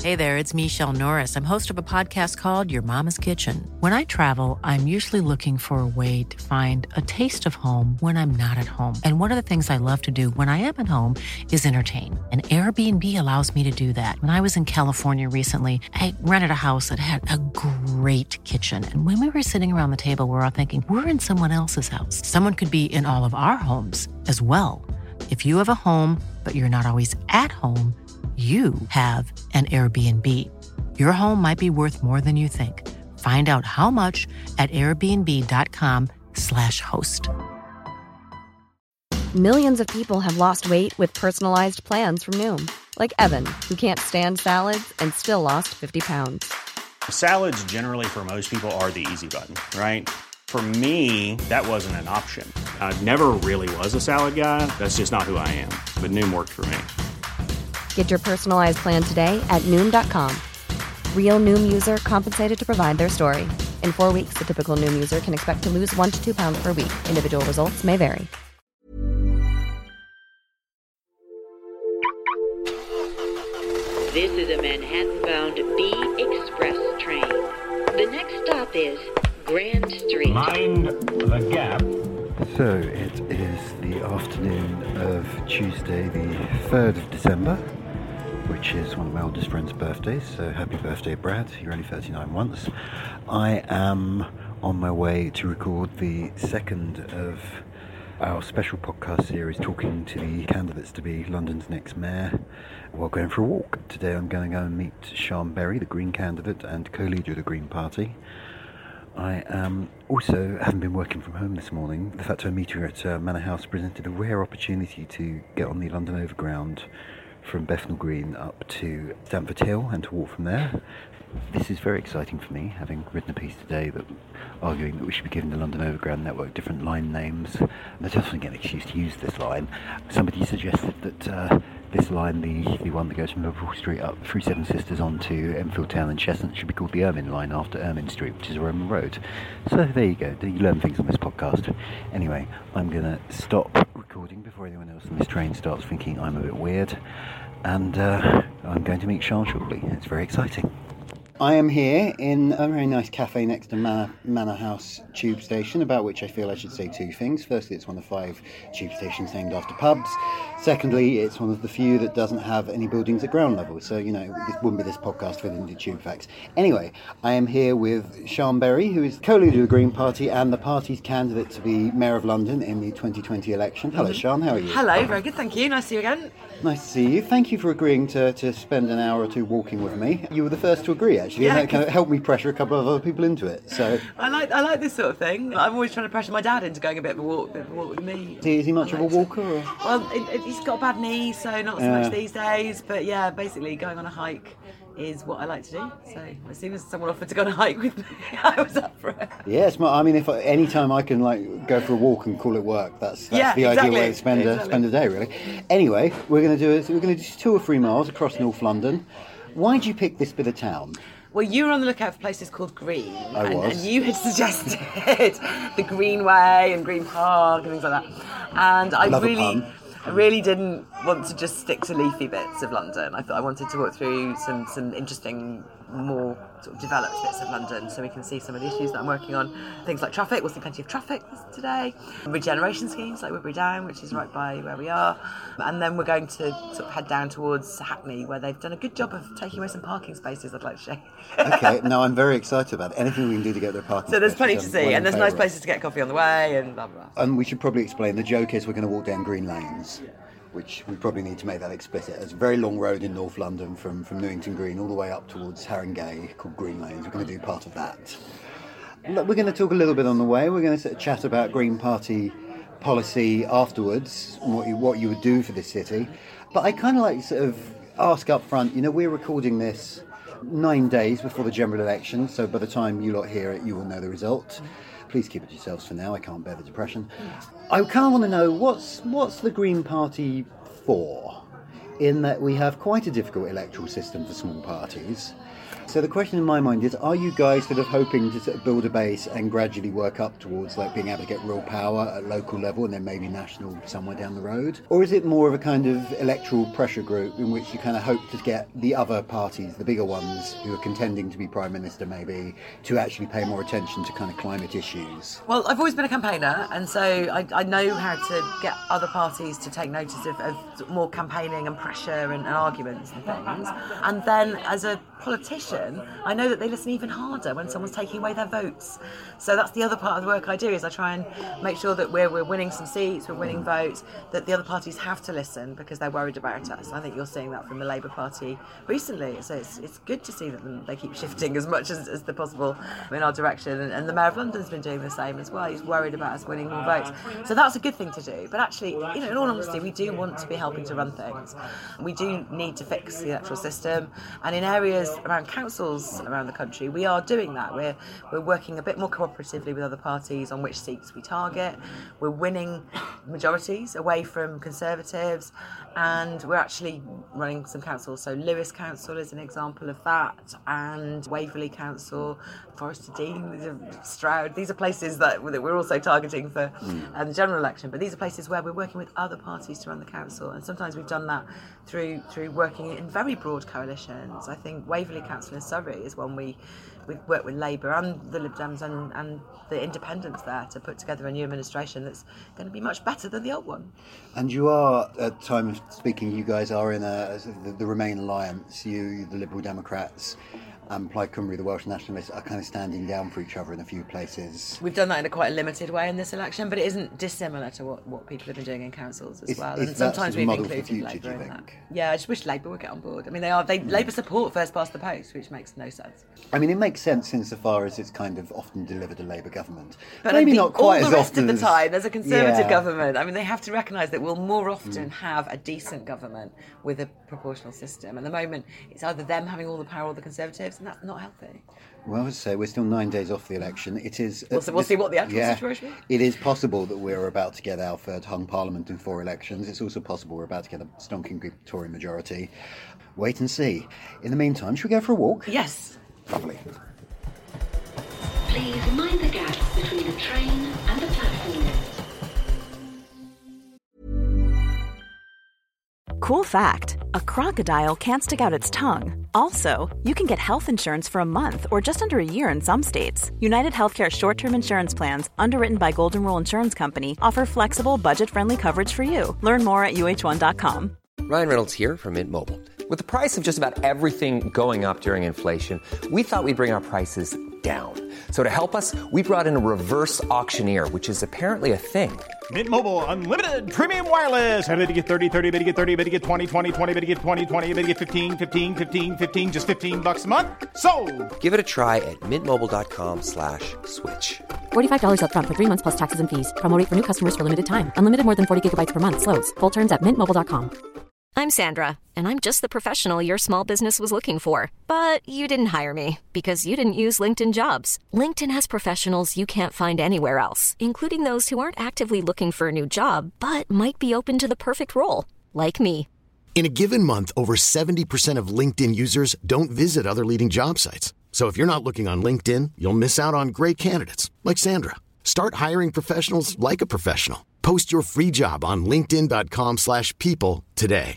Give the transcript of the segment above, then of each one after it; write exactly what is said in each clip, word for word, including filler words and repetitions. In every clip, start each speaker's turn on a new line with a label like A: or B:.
A: Hey there, it's Michelle Norris. I'm host of a podcast called Your Mama's Kitchen. When I travel, I'm usually looking for a way to find a taste of home when I'm not at home. And one of the things I love to do when I am at home is entertain. And Airbnb allows me to do that. When I was in California recently, I rented a house that had a great kitchen. And when we were sitting around the table, we were all thinking, we're in someone else's house. Someone could be in all of our homes as well. If you have a home, but you're not always at home, you have an Airbnb. Your home might be worth more than you think. Find out how much at airbnb.com slash host.
B: Millions of people have lost weight with personalized plans from Noom. Like Evan, who can't stand salads and still lost fifty pounds.
C: Salads generally for most people are the easy button, right? For me, that wasn't an option. I never really was a salad guy. That's just not who I am. But Noom worked for me.
B: Get your personalized plan today at Noom dot com. Real Noom user compensated to provide their story. In four weeks, the typical Noom user can expect to lose one to two pounds per week. Individual results may vary.
D: This is a Manhattan-bound B Express train. The next stop is Grand Street.
E: Mind the gap.
F: So it is the afternoon of Tuesday, the third of December, which is one of my oldest friend's birthdays, so happy birthday, Brad. You're only thirty-nine once. I am on my way to record the second of our special podcast series talking to the candidates to be London's next mayor while going for a walk. Today I'm going to go and meet Sian Berry, the Green candidate and co-leader of the Green Party. I um, also haven't been working from home this morning. The fact I meet her at uh, Manor House presented a rare opportunity to get on the London Overground from Bethnal Green up to Stamford Hill and to walk from there. This is very exciting for me, having written a piece today that arguing that we should be giving the London Overground network different line names. And I just want to get an excuse to use this line. Somebody suggested that uh, this line, the, the one that goes from Liverpool Street up through Seven Sisters onto Enfield Town and Chestnut, should be called the Ermine line after Ermine Street, which is a Roman road. So there you go, you learn things on this podcast. Anyway, I'm going to stop recording before anyone else on this train starts thinking I'm a bit weird. And uh, I'm going to meet Sian shortly. It's very exciting. I am here in a very nice cafe next to Manor, Manor House Tube Station, about which I feel I should say two things. Firstly, it's one of five tube stations named after pubs. Secondly, it's one of the few that doesn't have any buildings at ground level. So, you know, this wouldn't be this podcast within the tube facts. Anyway, I am here with Sian Berry, who is co-leader of the Green Party and the party's candidate to be Mayor of London in the twenty twenty election. Hello, Sian, how are you?
G: Hello, very good, thank you. Nice to see you again.
F: Nice to see you. Thank you for agreeing to, to spend an hour or two walking with me. You were the first to agree, actually,
G: Yeah,
F: and that kind of helped me pressure a couple of other people into it. So
G: I like I like this sort of thing. I'm always trying to pressure my dad into going a bit of a walk, bit of a walk with me.
F: Is he, is he much of a walker? Or?
G: Well, it, it, he's got a bad knee, so not so
F: Yeah.
G: much these days. But yeah, basically going on a hike is what I like to do. So as soon as someone offered to go on a hike with me, I was up for it.
F: Yes, I mean, if any time I can like go for a walk and call it work, that's, that's
G: Yeah,
F: the
G: exactly.
F: ideal way to spend a,
G: Exactly.
F: spend a day, really. Anyway, we're going to do it. We're going to do two or three miles across North London. Why did you pick this bit of town?
G: Well, you were on the lookout for places called Green,
F: I
G: and,
F: was.
G: and you had suggested the Greenway and Green Park and things like that. And I
F: Love a
G: really,
F: pun.
G: I really didn't want to just stick to leafy bits of London. I thought I wanted to walk through some some interesting, more sort of developed bits of London, so we can see some of the issues that I'm working on. Things like traffic. We'll see plenty of traffic today. Regeneration schemes like Woodbury Down, which is right by where we are, and then we're going to sort of head down towards Hackney, where they've done a good job of taking away some parking spaces. I'd like to show you.
F: Okay, no, I'm very excited about it. Anything we can do to get their parking.
G: So there's
F: spaces,
G: plenty to
F: I'm
G: see,
F: well
G: and there's
F: in
G: nice
F: favour of.
G: places to get coffee on the way, and blah blah. blah.
F: And we should probably explain, the joke is we're going to walk down Green Lanes, which we probably need to make that explicit. It's a very long road in North London from, from Newington Green all the way up towards Haringey called Green Lanes. We're going to do part of that. Look, we're going to talk a little bit on the way. We're going to sort of chat about Green Party policy afterwards, and what you, what you would do for this city. But I kind of like to sort of ask up front, you know, we're recording this nine days before the general election, so by the time you lot hear it, you will know the result. Please keep it to yourselves for now. I can't bear the depression. I kind of want to know, what's what's the Green Party for? in that we have quite a difficult electoral system for small parties. So the question in my mind is, are you guys sort of hoping to sort of build a base and gradually work up towards like being able to get real power at local level and then maybe national somewhere down the road? Or is it more of a kind of electoral pressure group in which you kind of hope to get the other parties, the bigger ones who are contending to be Prime Minister maybe, to actually pay more attention to kind of climate issues?
G: Well, I've always been a campaigner, and so I, I know how to get other parties to take notice of, of more campaigning and pressure and, and arguments and things. And then as a politician, I know that they listen even harder when someone's taking away their votes. So that's the other part of the work I do, is I try and make sure that we're, we're winning some seats, we're winning votes, that the other parties have to listen because they're worried about us. I think you're seeing that from the Labour Party recently. So it's it's good to see that they keep shifting as much as, as the possible in our direction. And, and the Mayor of London's been doing the same as well. He's worried about us winning more votes. So that's a good thing to do. But actually, you know, in all honesty, we do want to be helping to run things. We do need to fix the electoral system. And in areas around councils around the country, we are doing that. We're we're working a bit more cooperatively with other parties on which seats we target. We're winning majorities away from Conservatives, and we're actually running some councils. So Lewis Council is an example of that, and Waverley Council, Forest of Dean, Stroud. These are places that, that we're also targeting for um, the general election, but these are places where we're working with other parties to run the council, and sometimes we've done that through through working in very broad coalitions. I think Waverley Council in Surrey is one we we've worked with Labour and the Lib Dems and, and the Independents there to put together a new administration that's going to be much better than the old one.
F: And you are, at time of speaking, you guys are in a, the, the Remain Alliance, you, the Liberal Democrats, and Plaid Cymru, the Welsh Nationalists, are kind of standing down for each other in a few places.
G: We've done that in a quite a limited way in this election, but it isn't dissimilar to what, what people have been doing in councils as
F: Is-
G: well.
F: is
G: And
F: that
G: sometimes
F: sort of
G: we've
F: model for
G: included
F: future,
G: Labour
F: do you
G: in that.
F: think?
G: Yeah, I just wish Labour would get on board. I mean, they are they Labour support first past the post, which makes no sense.
F: I mean, it makes sense insofar as it's kind of often delivered a Labour government.
G: But
F: Maybe
G: I think
F: not quite
G: all
F: as
G: the rest
F: often
G: of the
F: as-
G: time, there's a Conservative
F: Yeah.
G: government. I mean, they have to recognise that we'll more often have a decent government with a proportional system. At the moment, it's either them having all the power or the Conservatives, and that's not healthy.
F: Well, as I say, we're still nine days off the election. It is.
G: We'll see- we'll see what the actual
F: yeah,
G: situation is.
F: It is possible that we're about to get our third hung parliament in four elections. It's also possible we're about to get a stonking big Tory majority. Wait and see. In the meantime, should we go for a walk?
G: Yes.
F: Lovely.
D: Please mind the gap between the train and the platform.
H: Cool fact, a crocodile can't stick out its tongue. Also, you can get health insurance for a month or just under a year in some states. United Healthcare short-term insurance plans, underwritten by Golden Rule Insurance Company, offer flexible, budget-friendly coverage for you. Learn more at U H one dot com.
I: Ryan Reynolds here from Mint Mobile. With the price of just about everything going up during inflation, we thought we'd bring our prices down. So to help us, we brought in a reverse auctioneer, which is apparently a thing.
E: Mint Mobile Unlimited Premium Wireless. How to get thirty, thirty, how to get thirty, how to get twenty, twenty, twenty, how to get twenty, twenty, how to get fifteen, fifteen, fifteen, fifteen, just fifteen bucks a month? Sold!
I: Give it a try at mintmobile.com slash switch.
J: forty-five dollars up front for three months plus taxes and fees. Promo rate for new customers for limited time. Unlimited more than forty gigabytes per month. Slows full terms at mint mobile dot com.
K: I'm Sandra, and I'm just the professional your small business was looking for. But you didn't hire me because you didn't use LinkedIn Jobs. LinkedIn has professionals you can't find anywhere else, including those who aren't actively looking for a new job, but might be open to the perfect role, like me.
L: In a given month, over seventy percent of LinkedIn users don't visit other leading job sites. So if you're not looking on LinkedIn, you'll miss out on great candidates like Sandra. Start hiring professionals like a professional. Post your free job on linkedin dot com slash people today.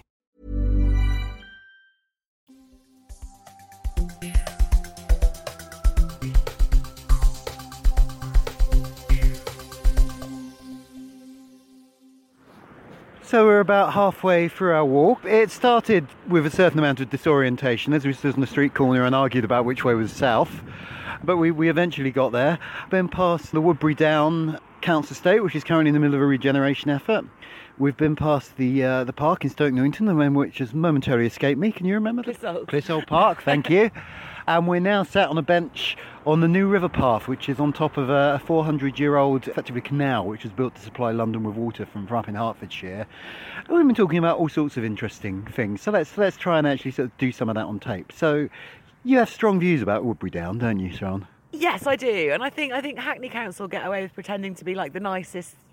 F: So we're about halfway through our walk. It started with a certain amount of disorientation as we stood on the street corner and argued about which way was south. But we, we eventually got there. Then past the Woodbury Down Council Estate, which is currently in the middle of a regeneration effort. We've been past the uh, the park in Stoke Newington, the name which has momentarily escaped me. Can you remember?
G: Clissold.
F: Clissold Park, thank you. And we're now sat on a bench on the New River Path, which is on top of a four hundred year old, effectively, canal, which was built to supply London with water from up in Hertfordshire. And we've been talking about all sorts of interesting things. So let's let's try and actually sort of do some of that on tape. So you have strong views about Woodbury Down, don't you, Sharon?
G: Yes, I do, and I think I think Hackney Council get away with pretending to be like the nicest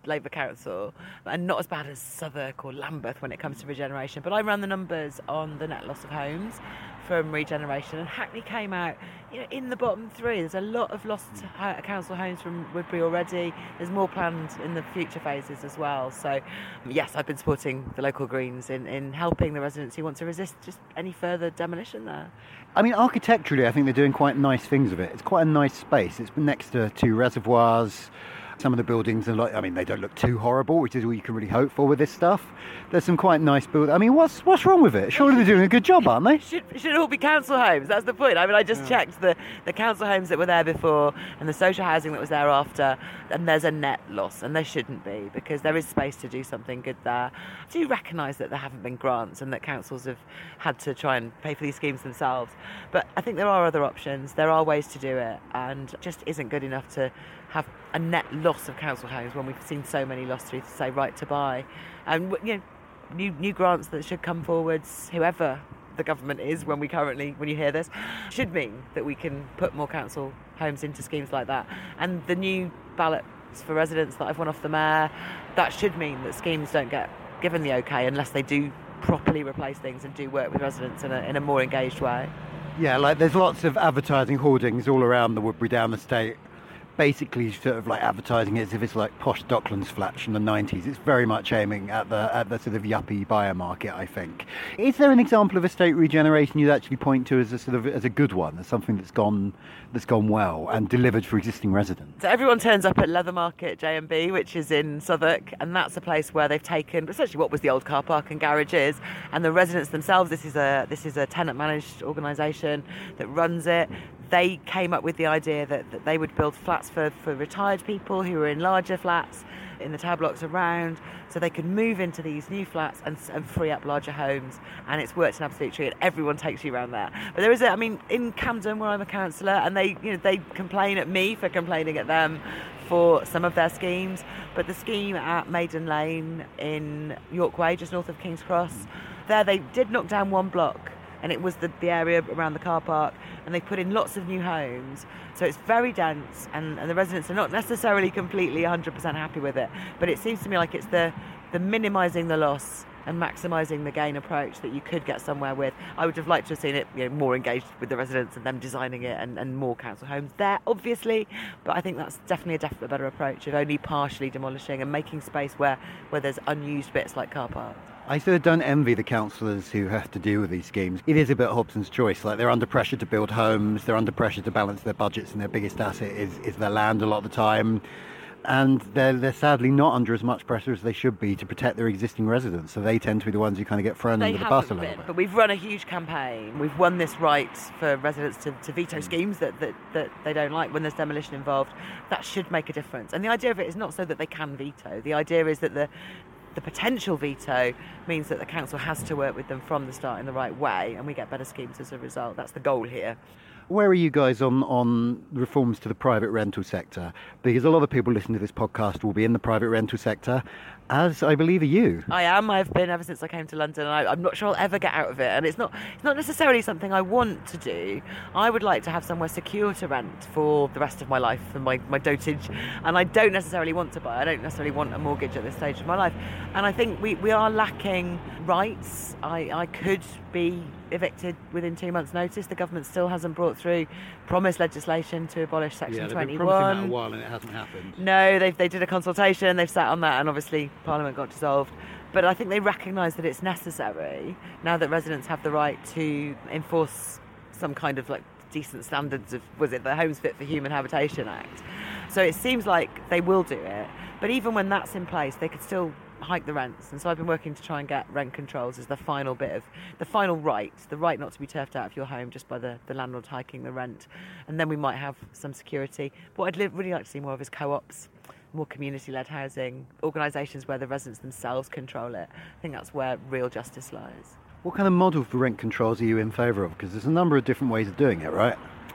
G: Labour Council, and not as bad as Southwark or Lambeth when it comes to regeneration. But I ran the numbers on the net loss of homes from regeneration, and Hackney came out, you know, in the bottom three. There's a lot of lost council homes from Woodbury already. There's more planned in the future phases as well. So, yes, I've been supporting the local Greens in, in helping the residents who want to resist just any further demolition there.
F: I mean, architecturally, I think they're doing quite nice things with it. It's quite a nice space. It's next to two reservoirs. Some of the buildings are like, I mean, they don't look too horrible, which is all you can really hope for with this stuff. There's some quite nice buildings. I mean, what's what's wrong with it? Surely they're doing a good job, aren't they?
G: Should should all be council homes. That's the point. I mean, I just yeah. checked the, the council homes that were there before and the social housing that was there after, and there's a net loss, and there shouldn't be, because there is space to do something good there. I do recognise that there haven't been grants and that councils have had to try and pay for these schemes themselves, but I think there are other options. There are ways to do it, and it just isn't good enough to have a net loss of council homes when we've seen so many lost through, say, Right to Buy. And, you know, new new grants that should come forwards, whoever the government is when we currently, when you hear this, should mean that we can put more council homes into schemes like that. And the new ballots for residents that I've won off the mayor, that should mean that schemes don't get given the okay unless they do properly replace things and do work with residents in a, in a more engaged way.
F: Yeah, like there's lots of advertising hoardings all around the Woodbury Down estate, basically sort of like advertising it as if it's like posh Docklands flats from the nineties. It's very much aiming at the at the sort of yuppie buyer market, I think. Is there an example of estate regeneration you'd actually point to as a sort of as a good one, as something that's gone that's gone well and delivered for existing residents?
G: So everyone turns up at Leather Market J and B, which is in Southwark, and that's a place where they've taken essentially what was the old car park and garages, and the residents themselves. This is a this is a tenant managed organisation that runs it. They came up with the idea that, that they would build flats for, for retired people who were in larger flats in the tower blocks around, so they could move into these new flats and, and free up larger homes. And it's worked an absolute treat, and everyone takes you around there. But there is a, I mean, in Camden, where I'm a councillor, and they, you know, they complain at me for complaining at them for some of their schemes. But the scheme at Maiden Lane in York Way, just north of King's Cross, there they did knock down one block, and it was the, the area around the car park, and they put in lots of new homes. So it's very dense, and, and the residents are not necessarily completely one hundred percent happy with it. But it seems to me like it's the, the minimising the loss and maximising the gain approach that you could get somewhere with. I would have liked to have seen it, you know, more engaged with the residents and them designing it, and, and more council homes there, obviously. But I think that's definitely a definitely better approach of only partially demolishing and making space where, where there's unused bits like car parks.
F: I sort of don't envy the councillors who have to deal with these schemes. It is a bit Hobson's choice. Like, they're under pressure to build homes, they're under pressure to balance their budgets, and their biggest asset is, is their land a lot of the time. And they're, they're sadly not under as much pressure as they should be to protect their existing residents. So they tend to be the ones who kind of get thrown
G: they
F: under the bus a little
G: been,
F: bit.
G: But we've run a huge campaign. We've won this right for residents to, to veto schemes that, that, that they don't like when there's demolition involved. That should make a difference. And the idea of it is not so that they can veto. The idea is that the The potential veto means that the council has to work with them from the start in the right way, and we get better schemes as a result. That's the goal here.
F: Where are you guys on, on reforms to the private rental sector? Because a lot of people listening to this podcast will be in the private rental sector, as I believe are you.
G: I am. I've been ever since I came to London, and I, I'm not sure I'll ever get out of it. And it's not it's not necessarily something I want to do. I would like to have somewhere secure to rent for the rest of my life and my, my dotage. And I don't necessarily want to buy. I don't necessarily want a mortgage at this stage of my life. And I think we, we are lacking rights. I, I could be evicted within two months' notice. The government still hasn't brought through promised legislation to abolish Section
F: yeah,
G: twenty-one.
F: They've been promising that a while and it hasn't happened.
G: No, they they did a consultation, they've sat on that, and obviously Parliament got dissolved. But I think they recognise that it's necessary now that residents have the right to enforce some kind of like decent standards of, was it the Homes Fit for Human Habitation Act? So it seems like they will do it. But even when that's in place, they could still hike the rents. And so I've been working to try and get rent controls as the final bit of the final right, the right not to be turfed out of your home just by the, the landlord hiking the rent. And then we might have some security. What I'd li- really like to see more of is co-ops, more community-led housing, organisations where the residents themselves control it. I think that's where real justice lies.
F: What kind of model for rent controls are you in favour of? Because there's a number of different ways of doing it, right?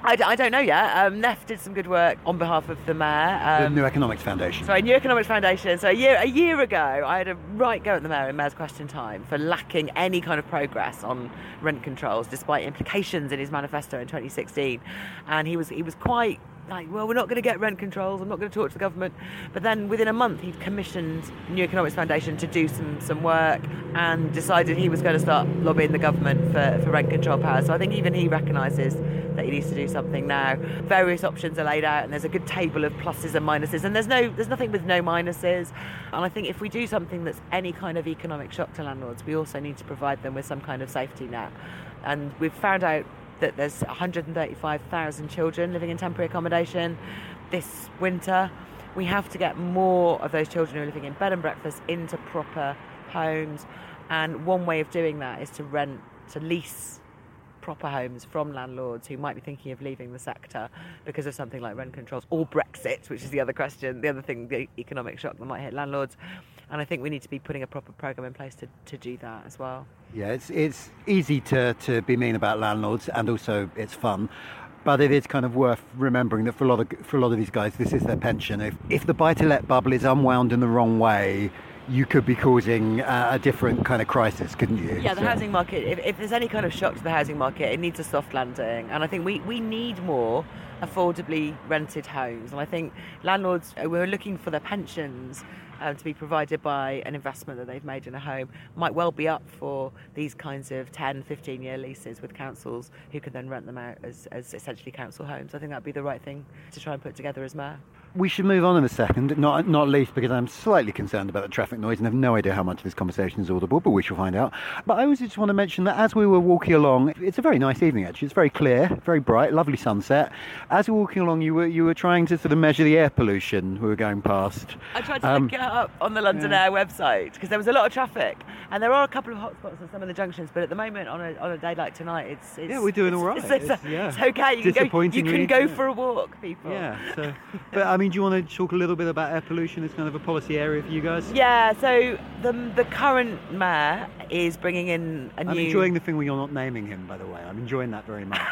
G: I, d- I don't know yet. Um, Neff did some good work on behalf of the mayor. Um,
F: the New Economics Foundation.
G: Sorry, New Economics Foundation. So a year, a year ago, I had a right go at the mayor in Mayor's Question Time for lacking any kind of progress on rent controls, despite implications in his manifesto in twenty sixteen. And he was he was quite like, well, we're not going to get rent controls, I'm not going to talk to the government. But then within a month, he'd commissioned New Economics Foundation to do some, some work and decided he was going to start lobbying the government for, for rent control powers. So I think even he recognises that he needs to do something now. Various options are laid out and there's a good table of pluses and minuses, and there's no there's nothing with no minuses. And I think if we do something that's any kind of economic shock to landlords, we also need to provide them with some kind of safety net. And we've found out that there's one hundred thirty-five thousand children living in temporary accommodation this winter. We have to get more of those children who are living in bed and breakfast into proper homes, and one way of doing that is to rent, to lease proper homes from landlords who might be thinking of leaving the sector because of something like rent controls or Brexit, which is the other question, the other thing, the economic shock that might hit landlords. And I think we need to be putting a proper programme in place to, to do that as well.
F: Yeah, it's it's easy to, to be mean about landlords, and also it's fun. But it is kind of worth remembering that for a lot of for a lot of these guys, this is their pension. If if the buy-to-let bubble is unwound in the wrong way, you could be causing uh, a different kind of crisis, couldn't you?
G: Yeah, the
F: so.
G: housing market, if, if there's any kind of shock to the housing market, it needs a soft landing. And I think we, we need more affordably rented homes. And I think landlords who are looking for their pensions um, to be provided by an investment that they've made in a home might well be up for these kinds of ten, fifteen year leases with councils who can then rent them out as, as essentially council homes. I think that'd be the right thing to try and put together as mayor.
F: We should move on in a second, not not least because I'm slightly concerned about the traffic noise and have no idea how much of this conversation is audible, but we shall find out. But I also just want to mention that as we were walking along, it's a very nice evening actually, it's very clear, very bright, lovely sunset. As we were walking along, you were you were trying to sort of measure the air pollution we were going past.
G: I tried to
F: um,
G: look it up on the London
F: yeah.
G: Air website because there was a lot of traffic, and there are a couple of hotspots on some of the junctions, but at the moment on a on a day like tonight, it's, it's
F: yeah, we're doing
G: it's,
F: all right.
G: It's, it's,
F: it's, yeah.
G: it's okay. You can go, you can go
F: yeah.
G: for a walk, people.
F: Yeah. So, but I mean, do you want to talk a little bit about air pollution? It's kind of a policy area for you guys.
G: Yeah. So the the current mayor is bringing in a
F: I'm
G: new.
F: I'm enjoying the thing where you're not naming him, by the way. I'm enjoying that very much.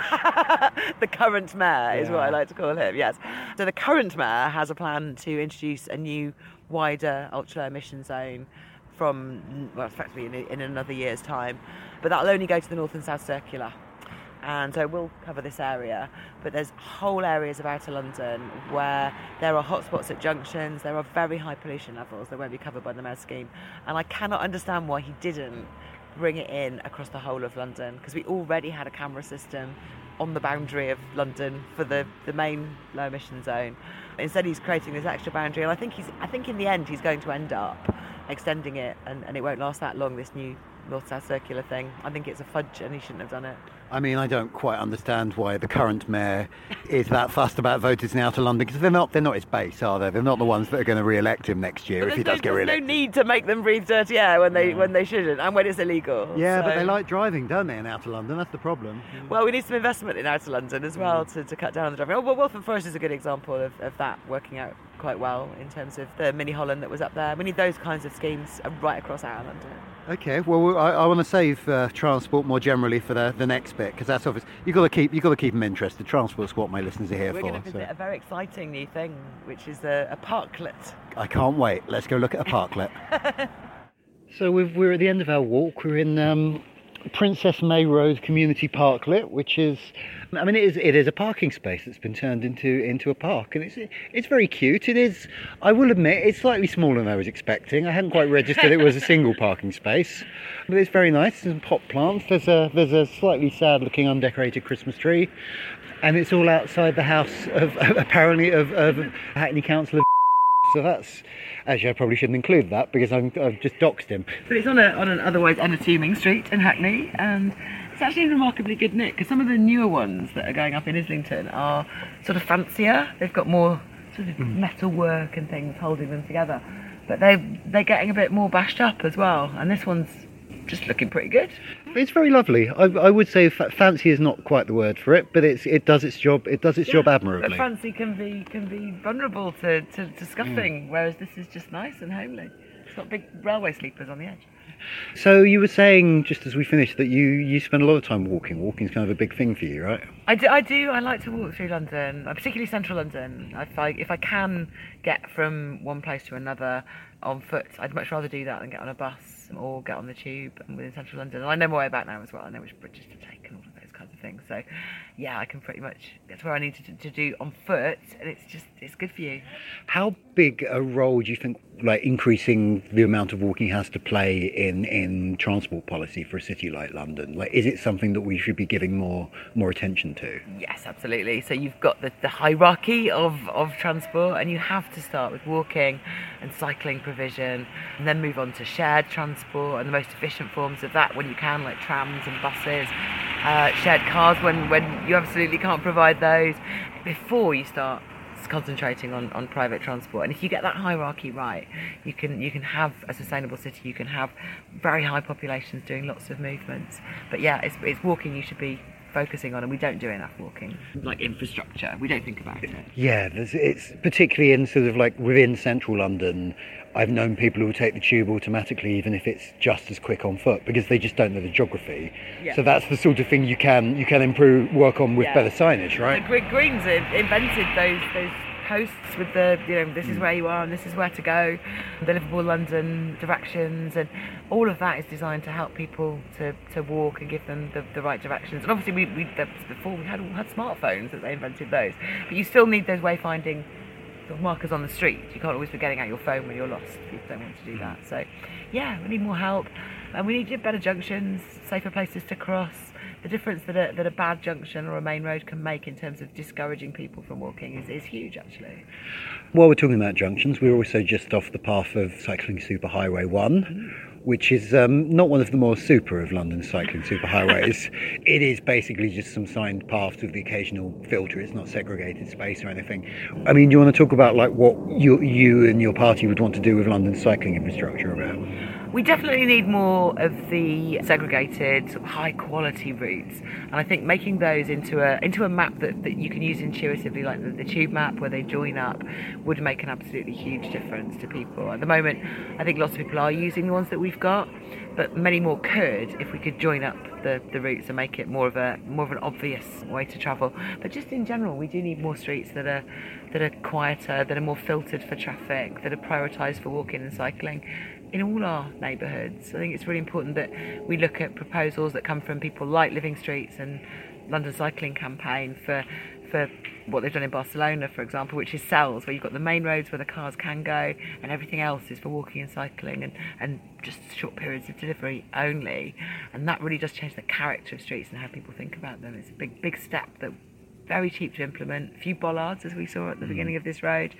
G: The current mayor
F: yeah.
G: is what I like to call him. Yes. So the current mayor has a plan to introduce a new, wider ultra low emission zone from, well, effectively in, in another year's time, but that'll only go to the North and South Circular. And so we'll cover this area, but there's whole areas of outer London where there are hotspots at junctions, there are very high pollution levels that won't be covered by the mayor's scheme. And I cannot understand why he didn't bring it in across the whole of London, because we already had a camera system on the boundary of London for the, the main low emission zone. Instead he's creating this extra boundary, and I think he's I think in the end he's going to end up extending it, and, and it won't last that long, this new North-South Circular thing. I think it's a fudge and he shouldn't have done it.
F: I mean, I don't quite understand why the current mayor is that fussed about voters in outer London, because they're not they're not his base, are they? They're not the ones that are going to re-elect him next year if he
G: no,
F: does get re-elected.
G: There's no need to make them breathe dirty air when they yeah. when they shouldn't, and when it's illegal.
F: Yeah,
G: so.
F: But they like driving, don't they, in outer London? That's the problem.
G: Well, we need some investment in outer London as well
F: mm.
G: to, to cut down on the driving. Oh, well, Waltham Forest is a good example of, of that working out quite well in terms of the mini Holland that was up there. We need those kinds of schemes right across outer London.
F: Okay, well, I, I want to save uh, transport more generally for the, the next bit, because that's obvious. You've got to keep you've got to keep them interested. Transport's what my listeners are here
G: We're
F: for.
G: We're going to visit
F: so.
G: a very exciting new thing, which is a, a parklet.
F: I can't wait. Let's go look at a parklet. So we've, we're at the end of our walk. We're in um, Princess May Road Community Parklet, which is, I mean, it is it is a parking space that's been turned into into a park, and it's it's very cute. It is, I will admit, it's slightly smaller than I was expecting. I hadn't quite registered it was a single parking space, but it's very nice. There's some pot plants. There's a there's a slightly sad-looking undecorated Christmas tree, and it's all outside the house of apparently of, of Hackney Councillor. So that's, actually I probably shouldn't include that because I'm, I've just doxed him.
G: But it's on a on an otherwise unassuming street in Hackney, and it's actually remarkably good nick, because some of the newer ones that are going up in Islington are sort of fancier. They've got more sort of mm. metal work and things holding them together, but they they're getting a bit more bashed up as well, and this one's just looking pretty good.
F: It's very lovely. I, I would say fa- fancy is not quite the word for it, but it's it does its job. It does its yeah, job admirably.
G: But fancy can be can be vulnerable to, to, to scuffing, mm. whereas this is just nice and homely. It's got big railway sleepers on the edge.
F: So you were saying, just as we finished, that you, you spend a lot of time walking. Walking's kind of a big thing for you, right?
G: I do, I do. I like to walk through London, particularly central London. If I, if I can get from one place to another on foot, I'd much rather do that than get on a bus or get on the tube within central London. And I know my way back now as well. I know which bridges to take and all of those kinds of things. So, yeah, I can pretty much get to where I need to, to do on foot, and it's just, it's good for you.
F: How big a role do you think, like, increasing the amount of walking has to play in, in transport policy for a city like London? Like, is it something that we should be giving more more attention to?
G: Yes, absolutely. So you've got the, the hierarchy of, of transport, and you have to start with walking and cycling provision, and then move on to shared transport and the most efficient forms of that when you can, like trams and buses, uh, shared cars when, when you absolutely can't provide those, before you start concentrating on, on private transport. And if you get that hierarchy right, you can you can have a sustainable city, you can have very high populations doing lots of movements. But yeah, it's, it's walking you should be focusing on, and we don't do enough walking. Like infrastructure, we don't think about it.
F: Yeah, there's, it's particularly in sort of like within central London, I've known people who will take the tube automatically even if it's just as quick on foot, because they just don't know the geography. Yeah. So that's the sort of thing you can you can improve, work on with yeah. better signage, right?
G: The Greens invented those those posts with the, you know, this is where you are and this is where to go, the Liverpool London directions, and all of that is designed to help people to, to walk and give them the, the right directions. And obviously we, we before we had had smartphones that they invented those, but you still need those wayfinding sort of markers on the street. You can't always be getting out your phone when you're lost. People don't want to do that. So yeah, we need more help, and we need better junctions, safer places to cross. The difference that a, that a bad junction or a main road can make in terms of discouraging people from walking is, is huge, actually.
F: While we're talking about junctions, we're also just off the path of Cycling Superhighway one, mm. which is um, not one of the more super of London's cycling superhighways. It is basically just some signed paths with the occasional filter. It's not segregated space or anything. I mean, do you want to talk about like what you, you and your party would want to do with London's cycling infrastructure about?
G: We definitely need more of the segregated, sort of high quality routes, and I think making those into a into a map that, that you can use intuitively, like the, the tube map where they join up, would make an absolutely huge difference to people. At the moment, I think lots of people are using the ones that we've got, but many more could if we could join up the, the routes and make it more of a more of an obvious way to travel. But just in general, we do need more streets that are that are quieter, that are more filtered for traffic, that are prioritised for walking and cycling in all our neighbourhoods. I think it's really important that we look at proposals that come from people like Living Streets and London Cycling Campaign for for what they've done in Barcelona, for example, which is cells, where you've got the main roads where the cars can go and everything else is for walking and cycling, and, and just short periods of delivery only. And that really does change the character of streets and how people think about them. It's a big, big step that very cheap to implement. A few bollards, as we saw at the beginning of this road,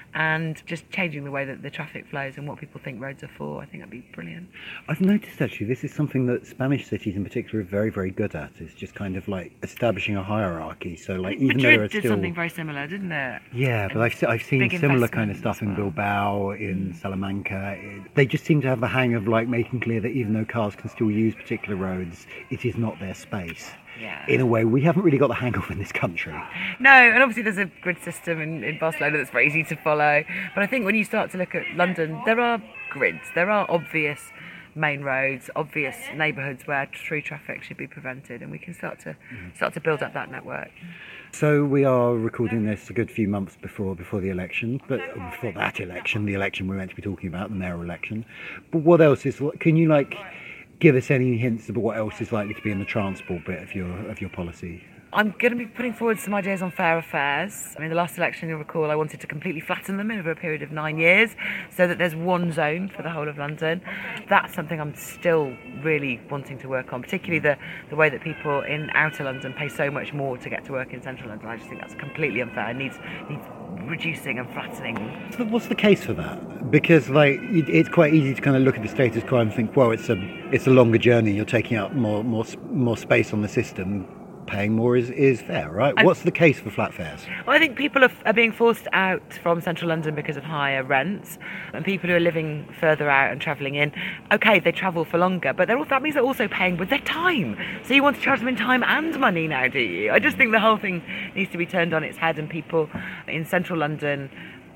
G: and just changing the way that the traffic flows and what people think roads are for. I think that'd be brilliant.
F: I've noticed actually this is something that Spanish cities in particular are very, very good at. It's just kind of like establishing a hierarchy. So like even
G: Madrid
F: though there are
G: did
F: still
G: something very similar, didn't it?
F: Yeah, but I've I've seen similar kind of stuff in Bilbao, in Salamanca. It, they just seem to have the hang of like making clear that even though cars can still use particular roads, it is not their space.
G: Yeah.
F: In a way we haven't really got the hang of in this country.
G: No, and obviously there's a grid system in, in Barcelona that's very easy to follow. But I think when you start to look at London, there are grids, there are obvious main roads, obvious neighbourhoods where through traffic should be prevented, and we can start to mm. start to build up that network.
F: So we are recording this a good few months before before the election, but before that election, the election we're meant to be talking about, the mayoral election. But what else is? Can you like give us any hints about what else is likely to be in the transport bit of your of your policy?
G: I'm going to be putting forward some ideas on fare fares. I mean, the last election, you'll recall, I wanted to completely flatten them over a period of nine years so that there's one zone for the whole of London. That's something I'm still really wanting to work on, particularly the, the way that people in outer London pay so much more to get to work in central London. I just think that's completely unfair. It needs, needs reducing and flattening.
F: So what's the case for that? Because like it's quite easy to kind of look at the status quo and think, well, it's a it's a longer journey. You're taking up more more more space on the system. Paying more is, is there, right? I, What's the case for flat fares?
G: Well, I think people are, are being forced out from central London because of higher rents, and people who are living further out and travelling in, okay, they travel for longer, but they're, that means they're also paying with their time. So you want to charge them in time and money now, do you? I just think the whole thing needs to be turned on its head, and people in central London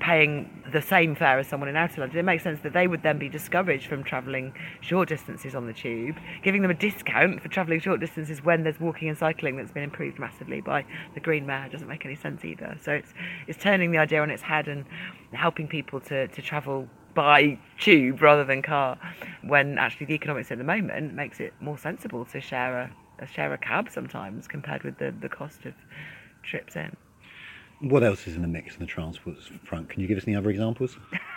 G: paying the same fare as someone in outer London, it makes sense that they would then be discouraged from travelling short distances on the tube, giving them a discount for travelling short distances when there's walking and cycling that's been improved massively by the Green Mayor. It doesn't make any sense either. So it's it's turning the idea on its head and helping people to, to travel by tube rather than car, when actually the economics at the moment makes it more sensible to share a, a share a cab sometimes compared with the, the cost of trips in.
F: What else is in the mix on the transport front? Can you give us any other examples?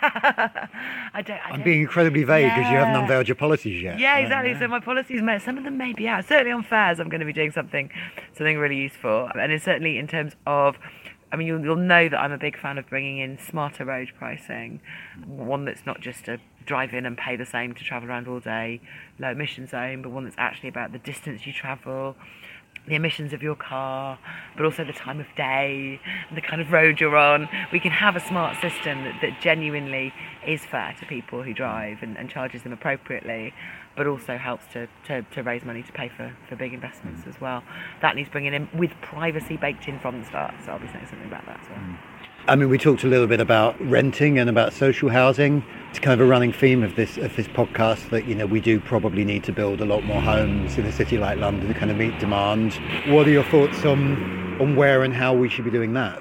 G: I don't. I
F: I'm
G: don't,
F: being incredibly vague because
G: yeah.
F: you haven't unveiled your policies yet.
G: Yeah, exactly. Uh, so my policies, may, some of them may be out. Certainly on fares, I'm going to be doing something, something really useful. And it's certainly in terms of, I mean, you'll, you'll know that I'm a big fan of bringing in smarter road pricing, one that's not just a drive in and pay the same to travel around all day, low emission zone, but one that's actually about the distance you travel, the emissions of your car, but also the time of day, the kind of road you're on. We can have a smart system that, that genuinely is fair to people who drive and, and charges them appropriately, but also helps to, to, to raise money to pay for, for big investments mm. as well. That needs bringing in with privacy baked in from the start, so I'll be saying something about that as well. Mm.
F: I mean, we talked a little bit about renting and about social housing. It's kind of a running theme of this of this podcast that, you know, we do probably need to build a lot more homes in a city like London to kind of meet demand. What are your thoughts on on where and how we should be doing that?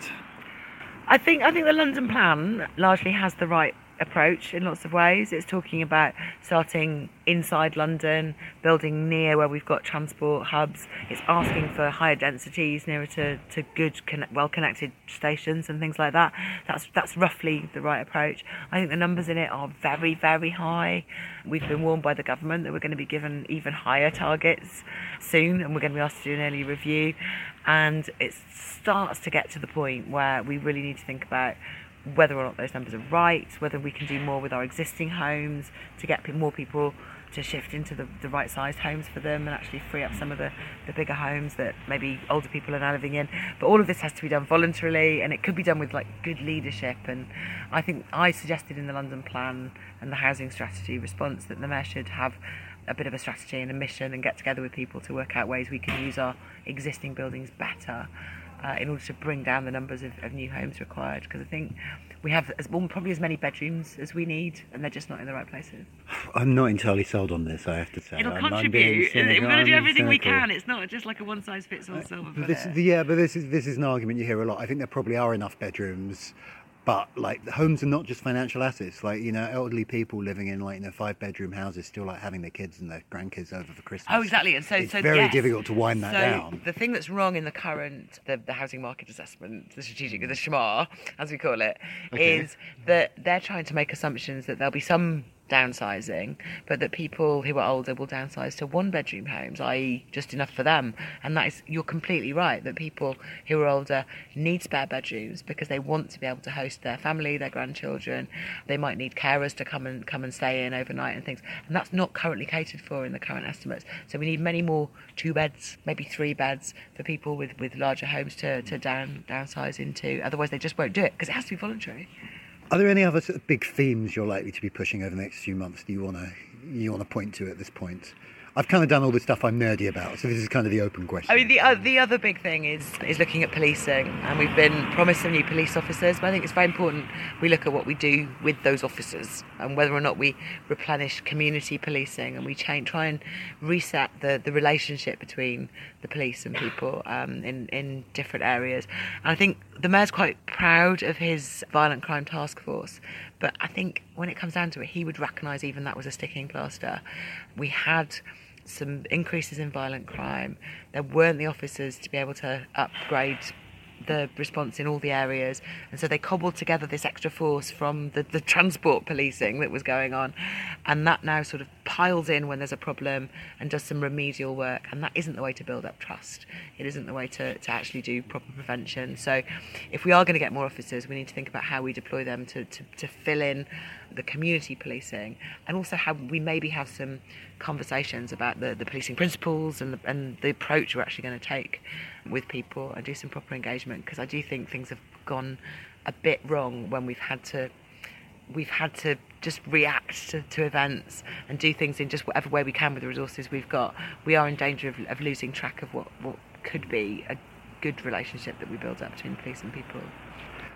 G: I think I think the London plan largely has the right approach in lots of ways. It's talking about starting inside London, building near where we've got transport hubs. It's asking for higher densities nearer to, to good, connect, well-connected stations and things like that. That's that's roughly the right approach. I think the numbers in it are very, very high. We've been warned by the government that we're going to be given even higher targets soon, and we're going to be asked to do an early review. And it starts to get to the point where we really need to think about whether or not those numbers are right, whether we can do more with our existing homes to get more people to shift into the, the right sized homes for them and actually free up some of the, the bigger homes that maybe older people are now living in. But all of this has to be done voluntarily, and it could be done with like good leadership. And I think I suggested in the London plan and the housing strategy response that the Mayor should have a bit of a strategy and a mission and get together with people to work out ways we can use our existing buildings better Uh, in order to bring down the numbers of, of new homes required, because I think we have as, well, probably as many bedrooms as we need, and they're just not in the right places.
F: I'm not entirely sold on this, I have to say.
G: It'll
F: I'm,
G: contribute.
F: I'm
G: We're going to do everything
F: cynical.
G: we can. It's not just like a one-size-fits-all silver bullet.
F: This, yeah, but this is this is an argument you hear a lot. I think there probably are enough bedrooms, but like the homes are not just financial assets. Like, you know, elderly people living in like, you know, five bedroom houses still like having their kids and their grandkids over for Christmas.
G: Oh, exactly. And so,
F: it's
G: so
F: very
G: yes.
F: difficult to wind that
G: so
F: down.
G: The thing that's wrong in the current, the, the housing market assessment, the strategic, the SHMAR, as we call it,
F: Okay.
G: is that they're trying to make assumptions that there'll be some downsizing, but that people who are older will downsize to one bedroom homes, that is just enough for them. And that is, you're completely right, that people who are older need spare bedrooms because they want to be able to host their family, their grandchildren. They might need carers to come and come and stay in overnight and things, and that's not currently catered for in the current estimates. So we need many more two beds, maybe three beds for people with, with larger homes to, to down downsize into. Otherwise they just won't do it because it has to be voluntary.
F: Are there any other sort of big themes you're likely to be pushing over the next few months that you want to you want to point to at this point? I've kind of done all the stuff I'm nerdy about, so this is kind of the open question.
G: I mean, the uh, the other big thing is is looking at policing, and we've been promised some new police officers, but I think it's very important we look at what we do with those officers and whether or not we replenish community policing and we change, try and reset the, the relationship between the police and people um, in, in different areas. And I think the Mayor's quite proud of his violent crime task force, but I think when it comes down to it, he would recognise even that was a sticking plaster. We had some increases in violent crime. There weren't the officers to be able to upgrade the response in all the areas, and so they cobbled together this extra force from the, the transport policing that was going on, and that now sort of piles in when there's a problem and does some remedial work, and that isn't the way to build up trust. It isn't the way to, to actually do proper prevention. So if we are going to get more officers, we need to think about how we deploy them to, to, to fill in the community policing, and also how we maybe have some conversations about the, the policing principles and the, and the approach we're actually going to take with people, and do some proper engagement, because I do think things have gone a bit wrong when we've had to we've had to just react to, to events and do things in just whatever way we can with the resources we've got. We are in danger of, of losing track of what, what could be a good relationship that we build up between police and people.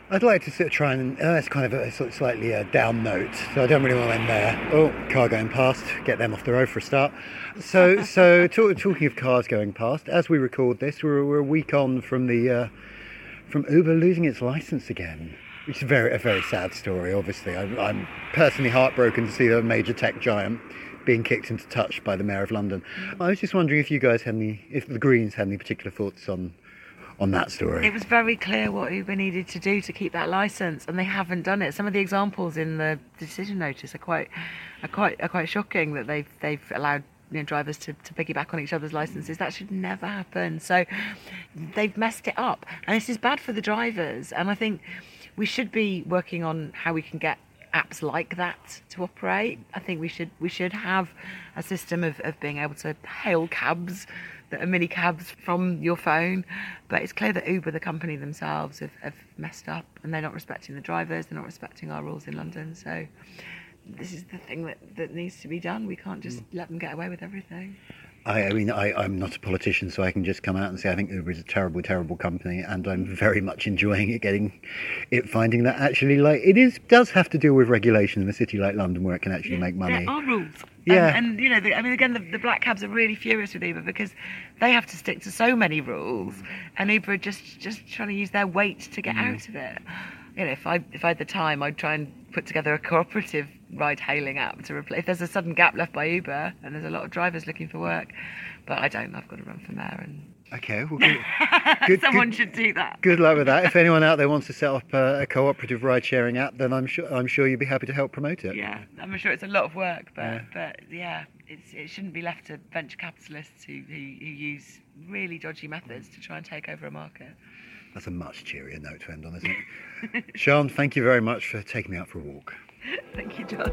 F: I'd like to sort of try and, uh, it's kind of a sort of slightly uh, down note, so I don't really want to end there. Oh, car going past, get them off the road for a start. So, so talk, talking of cars going past, as we record this, we're, we're a week on from the uh, from Uber losing its license again, which is very a very sad story. Obviously, I'm, I'm personally heartbroken to see the major tech giant being kicked into touch by the Mayor of London. I was just wondering if you guys had any, if the Greens had any particular thoughts on. on that story.
G: It was very clear what Uber needed to do to keep that licence, and they haven't done it. Some of the examples in the decision notice are quite, are quite, are quite shocking. That they've they've allowed you know, drivers to, to piggyback on each other's licences. That should never happen. So they've messed it up, and this is bad for the drivers. And I think we should be working on how we can get apps like that to operate. I think we should we should have a system of, of being able to hail cabs that are mini cabs from your phone, but it's clear that Uber, the company themselves, have, have messed up, and they're not respecting the drivers, they're not respecting our rules in London. So this is the thing that, that needs to be done. We can't just mm. let them get away with everything.
F: I, I mean, I, I'm not a politician, so I can just come out and say I think Uber is a terrible, terrible company, and I'm very much enjoying it, getting it, finding that actually, like, it is does have to deal with regulation in a city like London where it can actually
G: yeah,
F: make money.
G: There are rules.
F: Yeah.
G: And, and you know, the, I mean, again, the, the black cabs are really furious with Uber because they have to stick to so many rules, and Uber are just, just trying to use their weight to get mm. out of it. You know, if I if I had the time, I'd try and put together a cooperative ride-hailing app to replace. If there's a sudden gap left by Uber, and there's a lot of drivers looking for work, but I don't. I've got to run for mayor, and
F: okay, well, good, good,
G: someone
F: good,
G: should do that.
F: Good luck with that. If anyone out there wants to set up a, a cooperative ride-sharing app, then I'm sure I'm sure you'd be happy to help promote it.
G: Yeah, I'm sure it's a lot of work, but
F: yeah.
G: but yeah, it's, it shouldn't be left to venture capitalists who, who who use really dodgy methods to try and take over a market.
F: That's a much cheerier note to end on, isn't it? Sian, thank you very much for taking me out for a walk.
G: Thank you, John.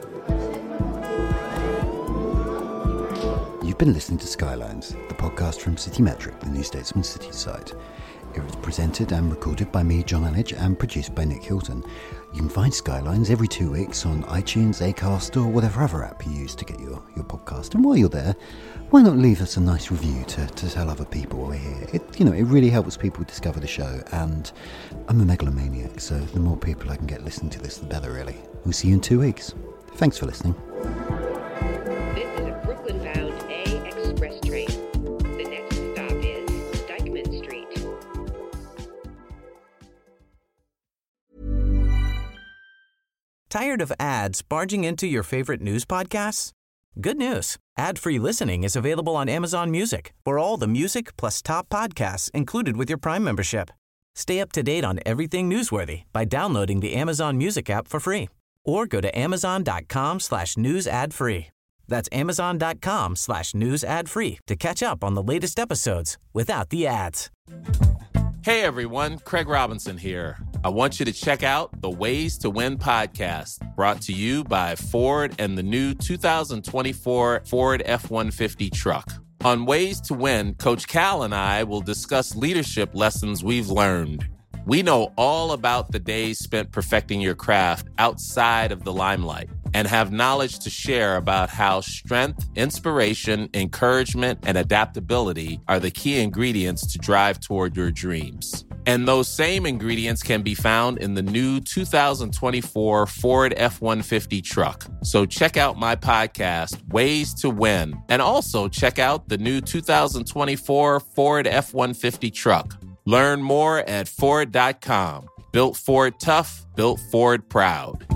F: You've been listening to Skylines, the podcast from Citymetric, the New Statesman City site. It was presented and recorded by me, John Elledge, and produced by Nick Hilton. You can find Skylines every two weeks on iTunes, Acast, or whatever other app you use to get your, your podcast. And while you're there, why not leave us a nice review to, to tell other people we're here? It, you know, it really helps people discover the show, and I'm a megalomaniac, so the more people I can get listening to this, the better, really. We'll see you in two weeks. Thanks for listening.
D: This is a Brooklyn-bound A Express train. The next stop is Dyckman Street.
M: Tired of ads barging into your favorite news podcasts? Good news. Ad-free listening is available on Amazon Music for all the music plus top podcasts included with your Prime membership. Stay up to date on everything newsworthy by downloading the Amazon Music app for free or go to amazon.com slash news ad free. That's amazon.com slash news ad free to catch up on the latest episodes without the ads.
N: Hey everyone, Craig Robinson here. I want you to check out the Ways to Win podcast, brought to you by Ford and the new two thousand twenty-four Ford F one fifty truck. On Ways to Win, Coach Cal and I will discuss leadership lessons we've learned. We know all about the days spent perfecting your craft outside of the limelight and have knowledge to share about how strength, inspiration, encouragement, and adaptability are the key ingredients to drive toward your dreams. And those same ingredients can be found in the new two thousand twenty-four Ford F one fifty truck. So check out my podcast, Ways to Win, and also check out the new two thousand twenty-four Ford F one fifty truck. Learn more at Ford dot com. Built Ford tough, built Ford proud.